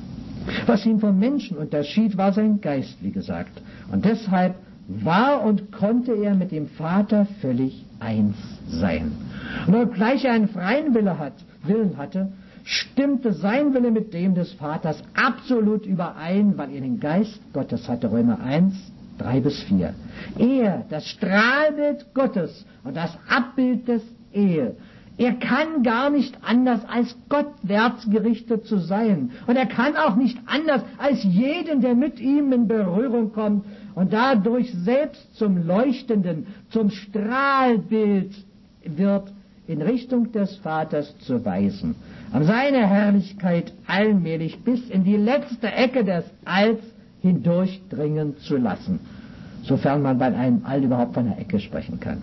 Was ihn vom Menschen unterschied, war sein Geist, wie gesagt. Und deshalb war und konnte er mit dem Vater völlig eins sein. Und obgleich er einen freien Wille hat, Willen hatte, stimmte sein Wille mit dem des Vaters absolut überein, weil er den Geist Gottes hatte. Römer eins, drei bis vier. Er, das Strahlbild Gottes und das Abbild des Ehe. Er kann gar nicht anders, als gottwärts gerichtet zu sein. Und er kann auch nicht anders, als jeden, der mit ihm in Berührung kommt und dadurch selbst zum Leuchtenden, zum Strahlbild wird, in Richtung des Vaters zu weisen. Um seine Herrlichkeit allmählich bis in die letzte Ecke des Alls hindurchdringen zu lassen. Sofern man bei einem All überhaupt von einer Ecke sprechen kann.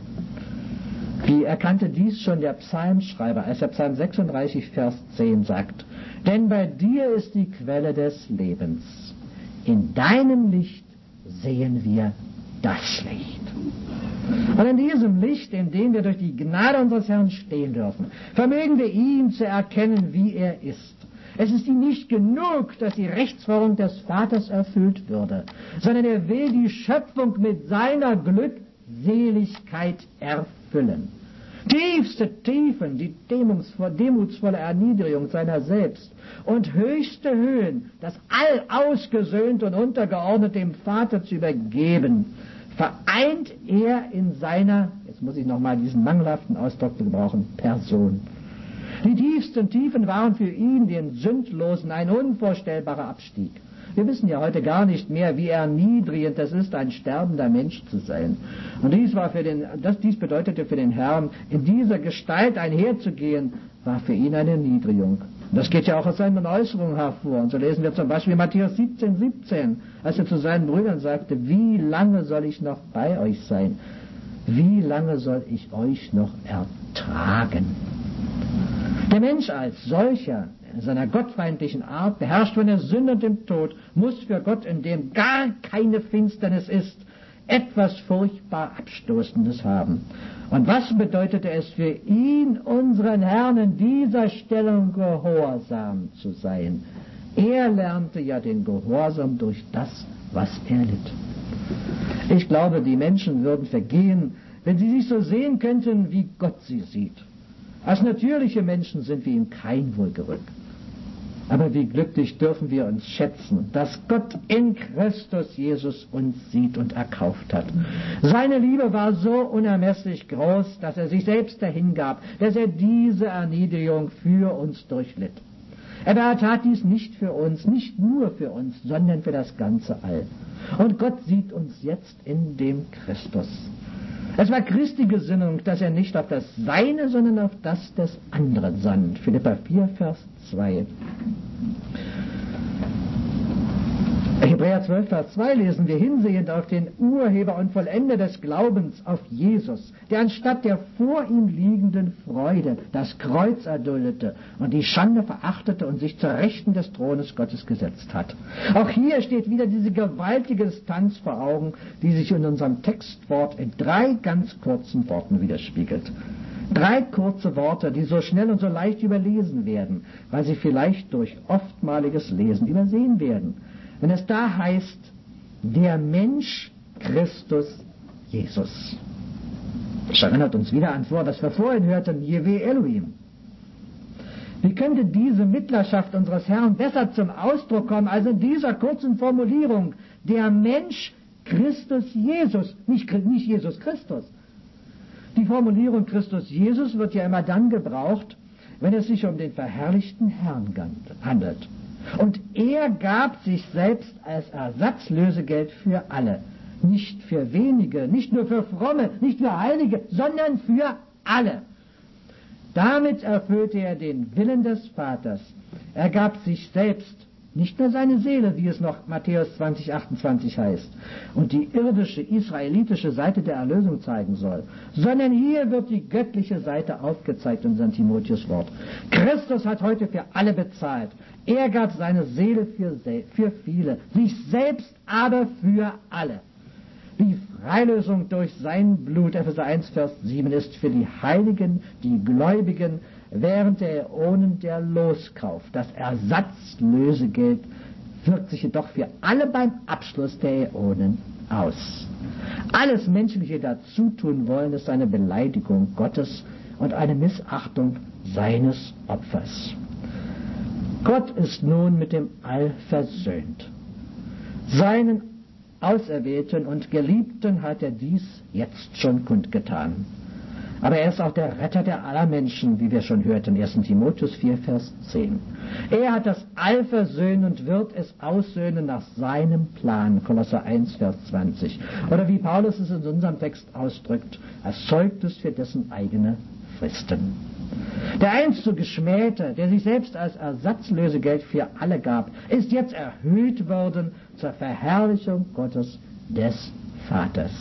Wie erkannte dies schon der Psalmschreiber, als er Psalm sechsunddreißig, Vers zehn sagt, denn bei dir ist die Quelle des Lebens. In deinem Licht sehen wir das Licht. Und in diesem Licht, in dem wir durch die Gnade unseres Herrn stehen dürfen, vermögen wir ihn zu erkennen, wie er ist. Es ist ihm nicht genug, dass die Rechtsforderung des Vaters erfüllt würde, sondern er will die Schöpfung mit seiner Glückseligkeit erfüllen. Tiefste Tiefen, die demutsvolle Erniedrigung seiner selbst und höchste Höhen, das All ausgesöhnt und untergeordnet dem Vater zu übergeben, vereint er in seiner, jetzt muss ich nochmal diesen mangelhaften Ausdruck gebrauchen, Person. Die tiefsten Tiefen waren für ihn, den Sündlosen, ein unvorstellbarer Abstieg. Wir wissen ja heute gar nicht mehr, wie erniedrigend es ist, ein sterbender Mensch zu sein. Und dies war für den, das, dies bedeutete für den Herrn, in dieser Gestalt einherzugehen, war für ihn eine Erniedrigung. Und das geht ja auch aus seinen Äußerungen hervor. Und so lesen wir zum Beispiel Matthäus siebzehn, siebzehn, als er zu seinen Brüdern sagte, wie lange soll ich noch bei euch sein? Wie lange soll ich euch noch ertragen? Der Mensch als solcher, in seiner gottfeindlichen Art, beherrscht von der Sünde und dem Tod, muss für Gott, in dem gar keine Finsternis ist, etwas furchtbar Abstoßendes haben. Und was bedeutete es für ihn, unseren Herrn, in dieser Stellung gehorsam zu sein? Er lernte ja den Gehorsam durch das, was er litt. Ich glaube, die Menschen würden vergehen, wenn sie sich so sehen könnten, wie Gott sie sieht. Als natürliche Menschen sind wir ihm kein Wohlgerück. Aber wie glücklich dürfen wir uns schätzen, dass Gott in Christus Jesus uns sieht und erkauft hat. Seine Liebe war so unermesslich groß, dass er sich selbst dahingab, dass er diese Erniedrigung für uns durchlitt. Aber er tat dies nicht für uns, nicht nur für uns, sondern für das ganze All. Und Gott sieht uns jetzt in dem Christus. Es war Christi Gesinnung, dass er nicht auf das Seine, sondern auf das des anderen sann. Philipper vier, Vers zwei. Hebräer zwölf, Vers zwei lesen wir, hinsehend auf den Urheber und Vollender des Glaubens, auf Jesus, der anstatt der vor ihm liegenden Freude das Kreuz erduldete und die Schande verachtete und sich zur Rechten des Thrones Gottes gesetzt hat. Auch hier steht wieder diese gewaltige Distanz vor Augen, die sich in unserem Textwort in drei ganz kurzen Worten widerspiegelt. Drei kurze Worte, die so schnell und so leicht überlesen werden, weil sie vielleicht durch oftmaliges Lesen übersehen werden. Wenn es da heißt, der Mensch Christus Jesus. Das erinnert uns wieder an vor, was wir vorhin hörten, Jewe Elohim. Wie könnte diese Mittlerschaft unseres Herrn besser zum Ausdruck kommen, als in dieser kurzen Formulierung, der Mensch Christus Jesus, nicht, nicht Jesus Christus. Die Formulierung Christus Jesus wird ja immer dann gebraucht, wenn es sich um den verherrlichten Herrn handelt. Und er gab sich selbst als Ersatzlösegeld für alle. Nicht für wenige, nicht nur für Fromme, nicht für Heilige, sondern für alle. Damit erfüllte er den Willen des Vaters. Er gab sich selbst, nicht nur seine Seele, wie es noch Matthäus zwanzig, achtundzwanzig heißt, und die irdische, israelitische Seite der Erlösung zeigen soll, sondern hier wird die göttliche Seite aufgezeigt in Sankt Timotheus Wort. Christus hat heute für alle bezahlt. Er gab seine Seele für, für viele, sich selbst aber für alle. Die Freilösung durch sein Blut, Epheser eins, Vers sieben, ist für die Heiligen, die Gläubigen, während der Äonen der Loskauf. Das Ersatzlösegeld wirkt sich jedoch für alle beim Abschluss der Äonen aus. Alles menschliche Dazutun wollen, ist eine Beleidigung Gottes und eine Missachtung seines Opfers. Gott ist nun mit dem All versöhnt. Seinen Auserwählten und Geliebten hat er dies jetzt schon kundgetan. Aber er ist auch der Retter der aller Menschen, wie wir schon hörten, erster Timotheus vier, Vers zehn. Er hat das All versöhnt und wird es aussöhnen nach seinem Plan, Kolosser eins, Vers zwanzig. Oder wie Paulus es in unserem Text ausdrückt, als Zeugnis für dessen eigene Fristen. Der einst so Geschmähte, der sich selbst als Ersatzlösegeld für alle gab, ist jetzt erhöht worden zur Verherrlichung Gottes des Vaters.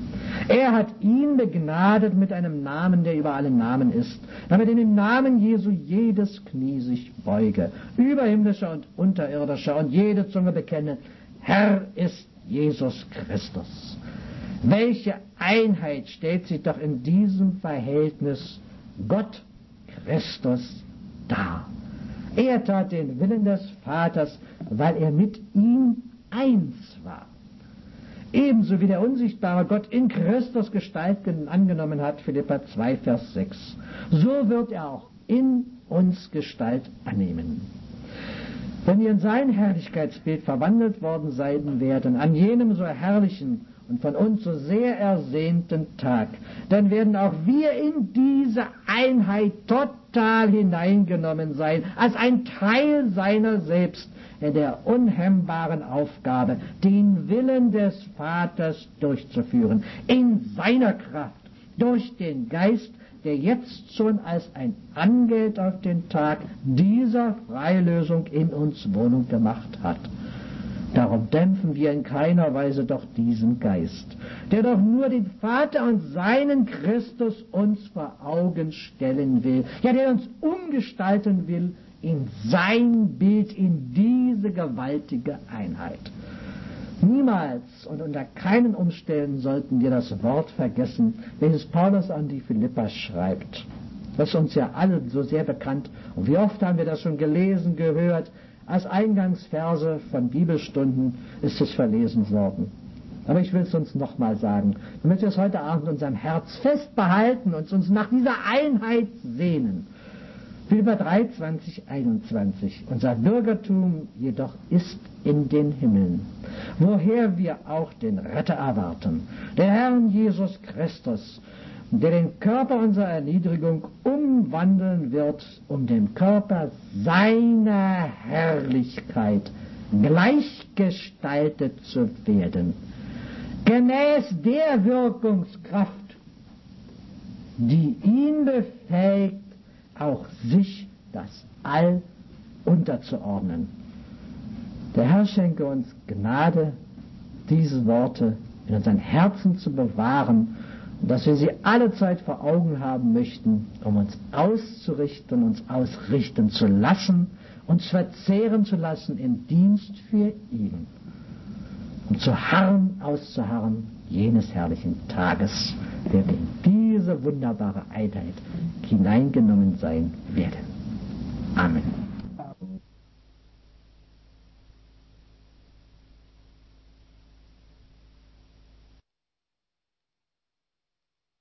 Er hat ihn begnadet mit einem Namen, der über alle Namen ist, damit in dem Namen Jesu jedes Knie sich beuge, überhimmlischer und unterirdischer, und jede Zunge bekenne, Herr ist Jesus Christus. Welche Einheit stellt sich doch in diesem Verhältnis Gott Christus dar. Er tat den Willen des Vaters, weil er mit ihm eins war. Ebenso wie der unsichtbare Gott in Christus Gestalt angenommen hat, Philipper zwei, Vers sechs, so wird er auch in uns Gestalt annehmen. Wenn wir in sein Herrlichkeitsbild verwandelt worden sein werden, an jenem so herrlichen und von uns so sehr ersehnten Tag, dann werden auch wir in diese Einheit total hineingenommen sein, als ein Teil seiner selbst, in der unhemmbaren Aufgabe, den Willen des Vaters durchzuführen, in seiner Kraft, durch den Geist, der jetzt schon als ein Angeld auf den Tag dieser Freilösung in uns Wohnung gemacht hat. Darum dämpfen wir in keiner Weise doch diesen Geist, der doch nur den Vater und seinen Christus uns vor Augen stellen will, ja, der uns umgestalten will in sein Bild, in diese gewaltige Einheit. Niemals und unter keinen Umständen sollten wir das Wort vergessen, welches Paulus an die Philipper schreibt. Das ist uns ja allen so sehr bekannt. Und wie oft haben wir das schon gelesen, gehört, als Eingangsverse von Bibelstunden ist es verlesen worden. Aber ich will es uns nochmal sagen, damit wir es heute Abend in unserem Herz fest behalten und uns nach dieser Einheit sehnen. Philipper drei, zwanzig, einundzwanzig. Unser Bürgertum jedoch ist in den Himmeln, woher wir auch den Retter erwarten, der Herrn Jesus Christus, der den Körper unserer Erniedrigung umwandeln wird, um dem Körper seiner Herrlichkeit gleichgestaltet zu werden, gemäß der Wirkungskraft, die ihn befähigt, auch sich das All unterzuordnen. Der Herr schenke uns Gnade, diese Worte in unseren Herzen zu bewahren, und dass wir sie alle Zeit vor Augen haben möchten, um uns auszurichten, uns ausrichten zu lassen, uns verzehren zu lassen im Dienst für ihn, um zu harren, auszuharren jenes herrlichen Tages, der in diese wunderbare Einheit hineingenommen sein werden. Amen.